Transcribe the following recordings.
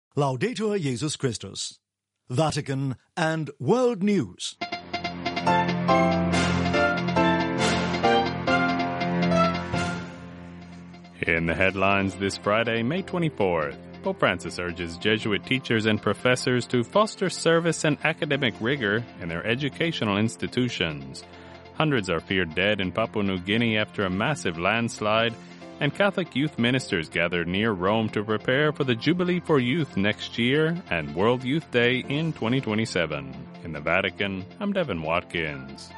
Laudetur Jesus Christus. Vatican and World News. In the headlines this Friday, May 24th, Pope Francis urges Jesuit teachers and professors to foster service and academic rigor in their educational institutions. Hundreds are feared dead in Papua New Guinea after a massive landslide, and Catholic youth ministers gathered near Rome to prepare for the Jubilee for Youth next year and World Youth Day in 2027. In the Vatican, I'm Devin Watkins.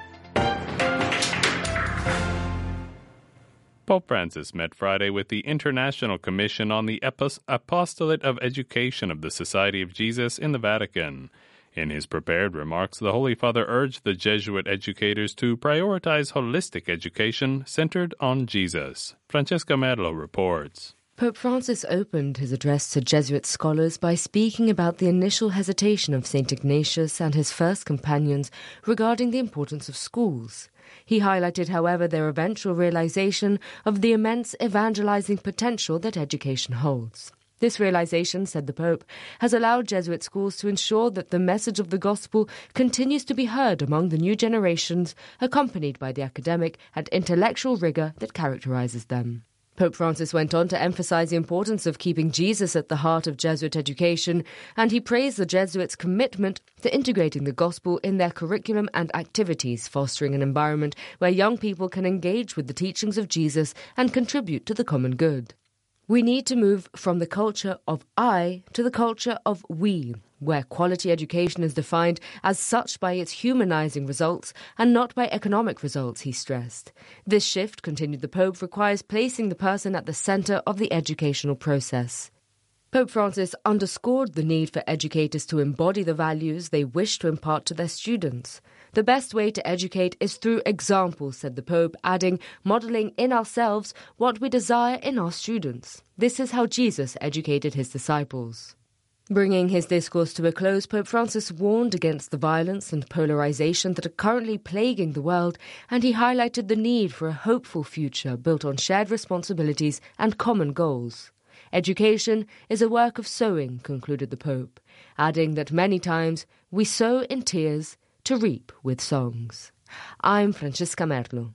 Pope Francis met Friday with the International Commission on the Apostolate of Education of the Society of Jesus in the Vatican. In his prepared remarks, the Holy Father urged the Jesuit educators to prioritize holistic education centered on Jesus. Francesca Merlo reports. Pope Francis opened his address to Jesuit scholars by speaking about the initial hesitation of St. Ignatius and his first companions regarding the importance of schools. He highlighted, however, their eventual realization of the immense evangelizing potential that education holds. This realization, said the Pope, has allowed Jesuit schools to ensure that the message of the gospel continues to be heard among the new generations, accompanied by the academic and intellectual rigor that characterizes them. Pope Francis went on to emphasize the importance of keeping Jesus at the heart of Jesuit education, and he praised the Jesuits' commitment to integrating the gospel in their curriculum and activities, fostering an environment where young people can engage with the teachings of Jesus and contribute to the common good. We need to move from the culture of I to the culture of we, where quality education is defined as such by its humanizing results and not by economic results, he stressed. This shift, continued the Pope, requires placing the person at the center of the educational process. Pope Francis underscored the need for educators to embody the values they wish to impart to their students. The best way to educate is through example, said the Pope, adding, modeling in ourselves what we desire in our students. This is how Jesus educated his disciples. Bringing his discourse to a close, Pope Francis warned against the violence and polarization that are currently plaguing the world, and he highlighted the need for a hopeful future built on shared responsibilities and common goals. Education is a work of sowing, concluded the Pope, adding that many times we sow in tears to reap with songs. I'm Francesca Merlo.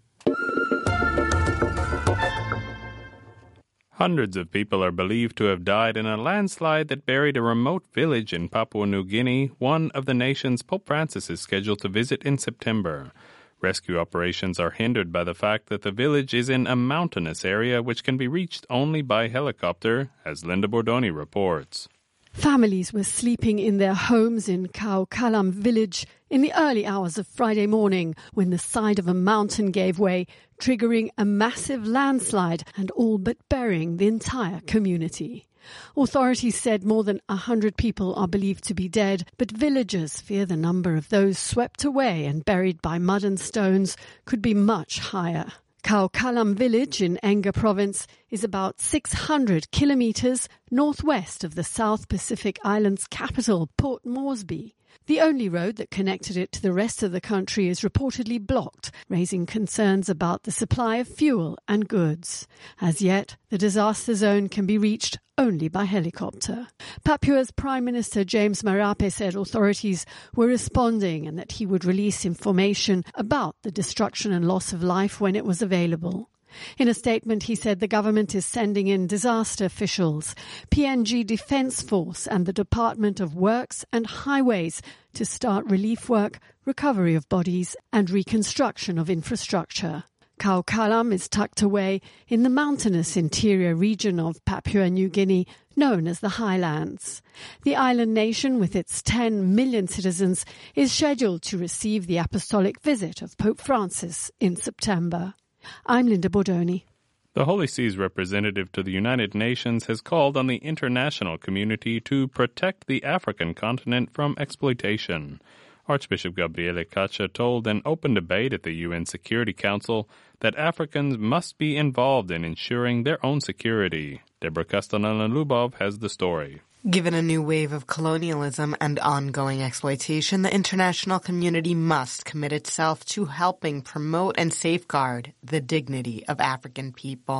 Hundreds of people are believed to have died in a landslide that buried a remote village in Papua New Guinea, one of the nations Pope Francis is scheduled to visit in September. Rescue operations are hindered by the fact that the village is in a mountainous area which can be reached only by helicopter, as Linda Bordoni reports. Families were sleeping in their homes in Khao Kalam village in the early hours of Friday morning when the side of a mountain gave way, triggering a massive landslide and all but burying the entire community. Authorities said more than 100 people are believed to be dead, but villagers fear the number of those swept away and buried by mud and stones could be much higher. Khao Kalam village in Enga province is about 600 kilometers northwest of the South Pacific Islands capital, Port Moresby. The only road that connected it to the rest of the country is reportedly blocked, raising concerns about the supply of fuel and goods. As yet, the disaster zone can be reached only by helicopter. Papua's Prime Minister James Marape said authorities were responding and that he would release information about the destruction and loss of life when it was available. In a statement, he said the government is sending in disaster officials, PNG Defence Force and the Department of Works and Highways to start relief work, recovery of bodies and reconstruction of infrastructure. Khao Kalam is tucked away in the mountainous interior region of Papua New Guinea, known as the Highlands. The island nation, with its 10 million citizens, is scheduled to receive the apostolic visit of Pope Francis in September. I'm Linda Bordoni. The Holy See's representative to the United Nations has called on the international community to protect the African continent from exploitation. Archbishop Gabriele Caccia told an open debate at the UN Security Council that Africans must be involved in ensuring their own security. Deborah Castanella-Lubov has the story. Given a new wave of colonialism and ongoing exploitation, the international community must commit itself to helping promote and safeguard the dignity of African people.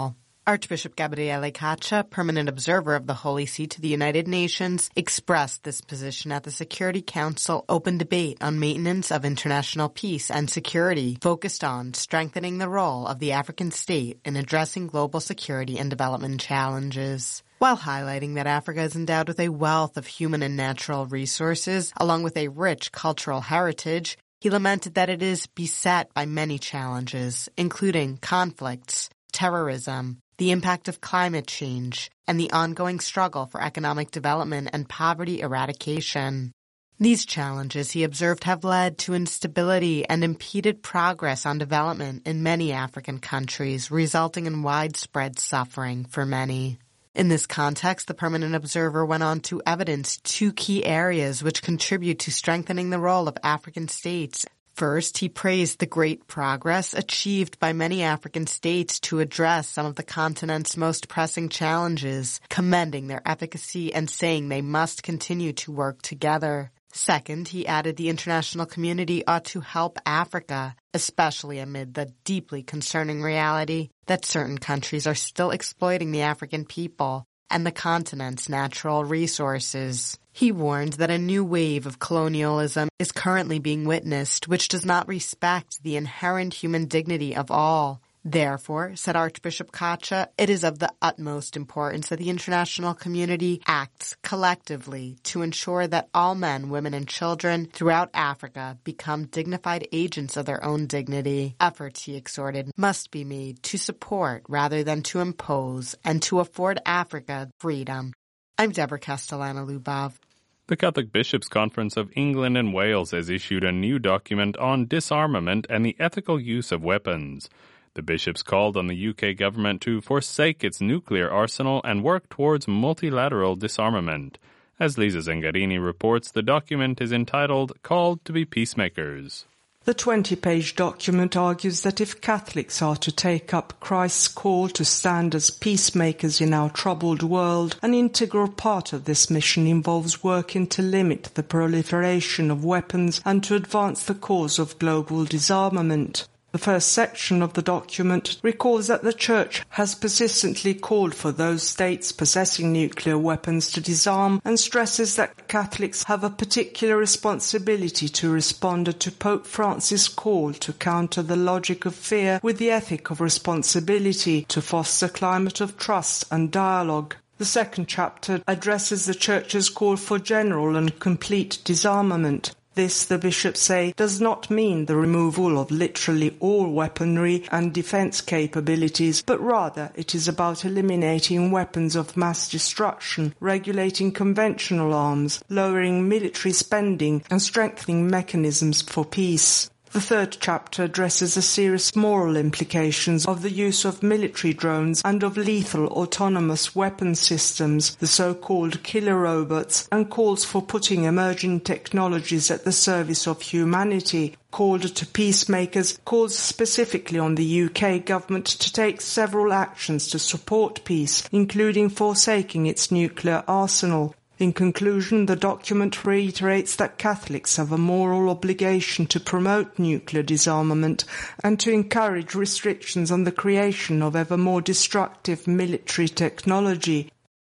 Archbishop Gabriele Caccia, permanent observer of the Holy See to the United Nations, expressed this position at the Security Council Open Debate on Maintenance of International Peace and Security, focused on strengthening the role of the African state in addressing global security and development challenges. While highlighting that Africa is endowed with a wealth of human and natural resources, along with a rich cultural heritage, he lamented that it is beset by many challenges, including conflicts, terrorism, the impact of climate change, and the ongoing struggle for economic development and poverty eradication. These challenges, he observed, have led to instability and impeded progress on development in many African countries, resulting in widespread suffering for many. In this context, the permanent observer went on to evidence two key areas which contribute to strengthening the role of African states. First, he praised the great progress achieved by many African states to address some of the continent's most pressing challenges, commending their efficacy and saying they must continue to work together. Second, he added the international community ought to help Africa, especially amid the deeply concerning reality that certain countries are still exploiting the African people and the continent's natural resources. He warned that a new wave of colonialism is currently being witnessed, which does not respect the inherent human dignity of all. Therefore, said Archbishop Caccia, it is of the utmost importance that the international community acts collectively to ensure that all men, women, and children throughout Africa become dignified agents of their own dignity. Efforts, he exhorted, must be made to support rather than to impose and to afford Africa freedom. I'm Deborah Castellano-Lubov. The Catholic Bishops' Conference of England and Wales has issued a new document on disarmament and the ethical use of weapons. The bishops called on the UK government to forsake its nuclear arsenal and work towards multilateral disarmament. As Lisa Zengarini reports, the document is entitled Called to be Peacemakers. The 20-page document argues that if Catholics are to take up Christ's call to stand as peacemakers in our troubled world, an integral part of this mission involves working to limit the proliferation of weapons and to advance the cause of global disarmament. The first section of the document recalls that the Church has persistently called for those states possessing nuclear weapons to disarm and stresses that Catholics have a particular responsibility to respond to Pope Francis' call to counter the logic of fear with the ethic of responsibility to foster a climate of trust and dialogue. The second chapter addresses the Church's call for general and complete disarmament. This, the bishops say, does not mean the removal of literally all weaponry and defense capabilities, but rather it is about eliminating weapons of mass destruction, regulating conventional arms, lowering military spending, and strengthening mechanisms for peace. The third chapter addresses the serious moral implications of the use of military drones and of lethal autonomous weapon systems, the so-called killer robots, and calls for putting emerging technologies at the service of humanity. Called to Peacemakers calls specifically on the UK government to take several actions to support peace, including forsaking its nuclear arsenal. In conclusion, the document reiterates that Catholics have a moral obligation to promote nuclear disarmament and to encourage restrictions on the creation of ever more destructive military technology.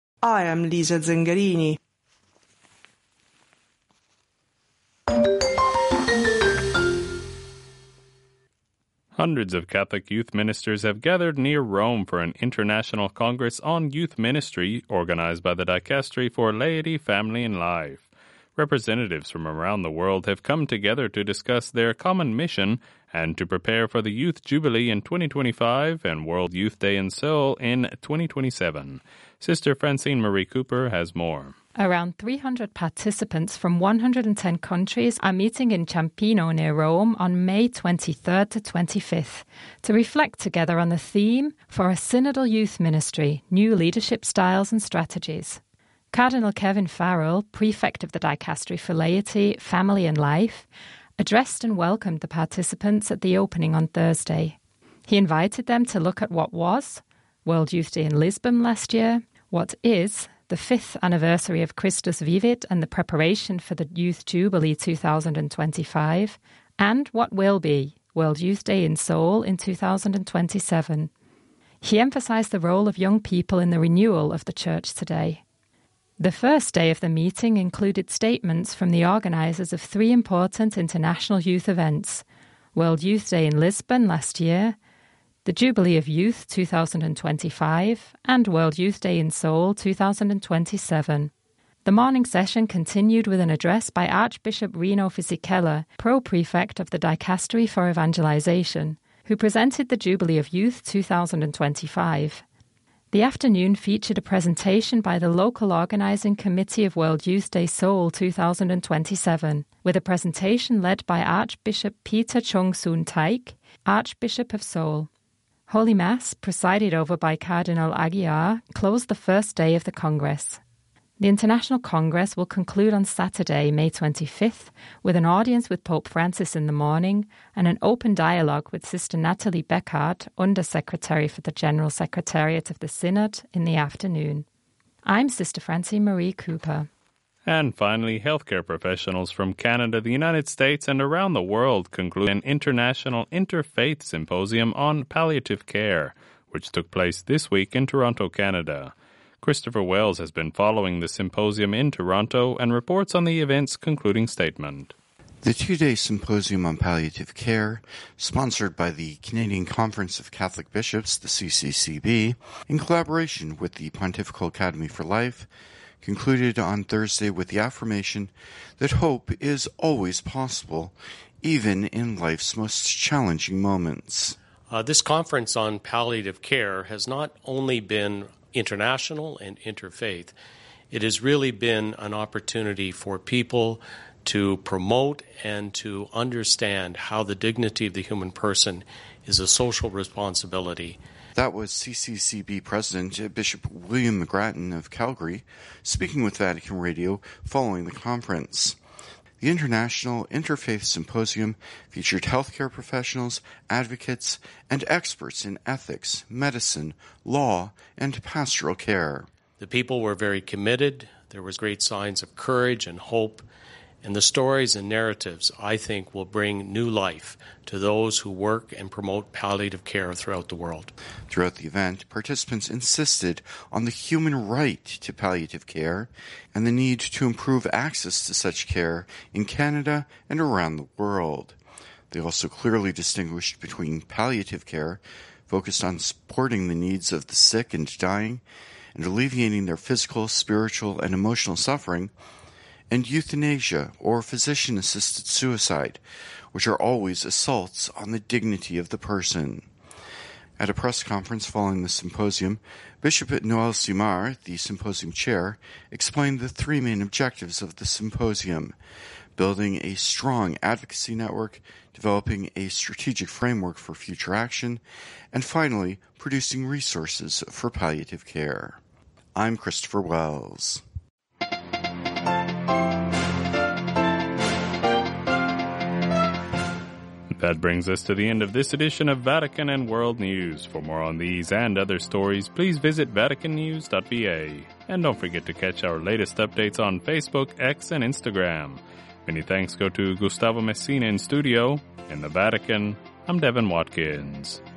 I am Lisa Zengarini. Hundreds of Catholic youth ministers have gathered near Rome for an international congress on youth ministry organized by the Dicastery for Laity, Family and Life. Representatives from around the world have come together to discuss their common mission and to prepare for the Youth Jubilee in 2025 and World Youth Day in Seoul in 2027. Sister Francine Marie Cooper has more. Around 300 participants from 110 countries are meeting in Ciampino near Rome on May 23rd to 25th to reflect together on the theme for a synodal youth ministry, new leadership styles and strategies. Cardinal Kevin Farrell, prefect of the Dicastery for Laity, Family and Life, addressed and welcomed the participants at the opening on Thursday. He invited them to look at what was World Youth Day in Lisbon last year, what is the 5th anniversary of Christus Vivit and the preparation for the Youth Jubilee 2025, and what will be World Youth Day in Seoul in 2027. He emphasized the role of young people in the renewal of the Church today. The first day of the meeting included statements from the organisers of 3 important international youth events: World Youth Day in Lisbon last year, the Jubilee of Youth 2025, and World Youth Day in Seoul 2027. The morning session continued with an address by Archbishop Rino Fisichella, pro-prefect of the Dicastery for Evangelization, who presented the Jubilee of Youth 2025. The afternoon featured a presentation by the local organising committee of World Youth Day Seoul 2027, with a presentation led by Archbishop Peter Chung-soon Taik, Archbishop of Seoul. Holy Mass, presided over by Cardinal Aguiar, closed the first day of the Congress. The International Congress will conclude on Saturday, May 25th, with an audience with Pope Francis in the morning and an open dialogue with Sister Natalie Beckhardt, Undersecretary for the General Secretariat of the Synod, in the afternoon. I'm Sister Francie Marie Cooper. And finally, healthcare professionals from Canada, the United States, and around the world conclude an international interfaith symposium on palliative care, which took place this week in Toronto, Canada. Christopher Wells has been following the symposium in Toronto and reports on the event's concluding statement. The 2-day symposium on palliative care, sponsored by the Canadian Conference of Catholic Bishops, the CCCB, in collaboration with the Pontifical Academy for Life, concluded on Thursday with the affirmation that hope is always possible, even in life's most challenging moments. This conference on palliative care has not only been international and interfaith, it has really been an opportunity for people to promote and to understand how the dignity of the human person is a social responsibility. That was CCCB President Bishop William McGrattan of Calgary speaking with Vatican Radio following the conference. The International Interfaith Symposium featured healthcare professionals, advocates, and experts in ethics, medicine, law, and pastoral care. The people were very committed. There was great signs of courage and hope. And the stories and narratives, I think, will bring new life to those who work and promote palliative care throughout the world. Throughout the event, participants insisted on the human right to palliative care and the need to improve access to such care in Canada and around the world. They also clearly distinguished between palliative care, focused on supporting the needs of the sick and dying, and alleviating their physical, spiritual, and emotional suffering, and euthanasia, or physician-assisted suicide, which are always assaults on the dignity of the person. At a press conference following the symposium, Bishop Noel Simard, the symposium chair, explained the 3 main objectives of the symposium: building a strong advocacy network, developing a strategic framework for future action, and finally, producing resources for palliative care. I'm Christopher Wells. That brings us to the end of this edition of Vatican and World News. For more on these and other stories, please visit vaticannews.va. And don't forget to catch our latest updates on Facebook, X, and Instagram. Many thanks go to Gustavo Messina in studio. In the Vatican, I'm Devin Watkins.